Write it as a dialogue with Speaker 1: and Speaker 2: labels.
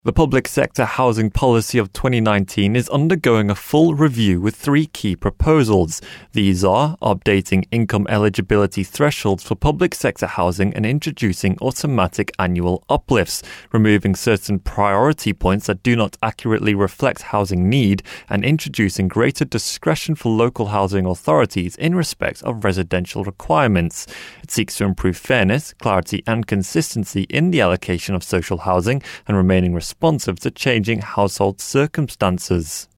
Speaker 1: The public sector housing policy of 2019 is undergoing a full review with three key proposals. These are updating income eligibility thresholds for public sector housing and introducing automatic annual uplifts, removing certain priority points that do not accurately reflect housing need, and introducing greater discretion for local housing authorities in respect of residential requirements. It seeks to improve fairness, clarity and consistency in the allocation of social housing and remaining responsive to changing household circumstances.